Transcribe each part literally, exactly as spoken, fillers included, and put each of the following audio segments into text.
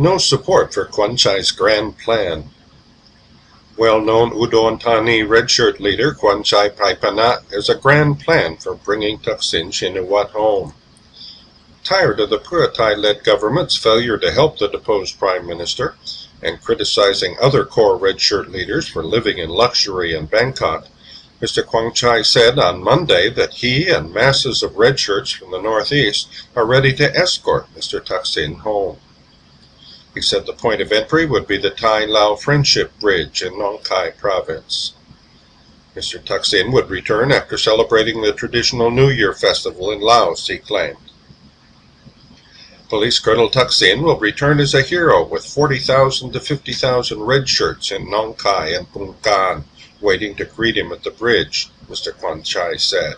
no support for Kwan Chai's grand plan. Well-known Udon Thani redshirt leader Kwan Chai Phaipanat has a grand plan for bringing Thaksin Shinawatra home. Tired of the Pheu Thai-led government's failure to help the deposed prime minister, and criticizing other core redshirt leaders for living in luxury in Bangkok, Mister Kwan Chai said on Monday that he and masses of redshirts from the northeast are ready to escort Mister Thaksin home. He said the point of entry would be the Thai-Lao Friendship Bridge in Nong Khai province. Mister Thaksin would return after celebrating the traditional New Year festival in Laos, he claimed. Police Colonel Thaksin will return as a hero with forty thousand to fifty thousand redshirts in Nong Khai and Pungkan waiting to greet him at the bridge, Mister Kwan Chai said.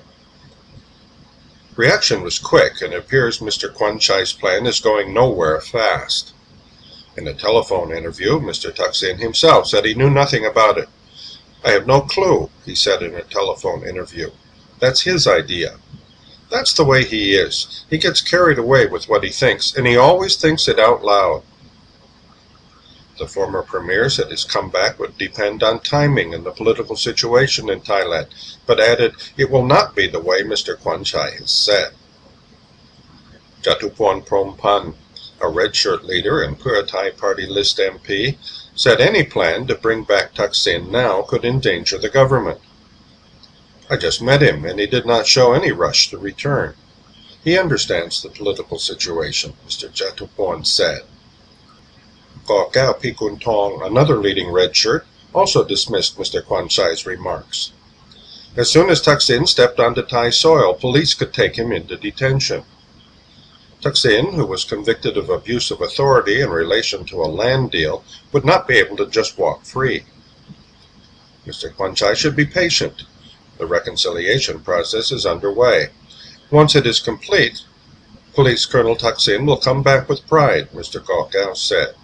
Reaction was quick, and it appears Mister Kwan Chai's plan is going nowhere fast. In a telephone interview, Mister Thaksin himself said he knew nothing about it. "I have no clue," he said in a telephone interview. "That's his idea." That's the way he is. He gets carried away with what he thinks, and he always thinks it out loud. The former premier said his comeback would depend on timing and the political situation in Thailand, but added it will not be the way Mister Kwan Chai has said. Jatuporn Prompan, a redshirt leader and Pheu Thai Party List M P, said any plan to bring back Thaksin now could endanger the government. "I just met him, and he did not show any rush to return. He understands the political situation," Mister Jatuporn said. Kaw Kao Pikuntong, another leading redshirt, also dismissed Mister Kwan Chai's remarks. As soon as Thaksin stepped onto Thai soil, police could take him into detention. Thaksin, who was convicted of abuse of authority in relation to a land deal, would not be able to just walk free. Mister Kwan Chai should be patient. The reconciliation process is underway. Once it is complete, Police Colonel Thaksin will come back with pride, Mister Kaw Kao said.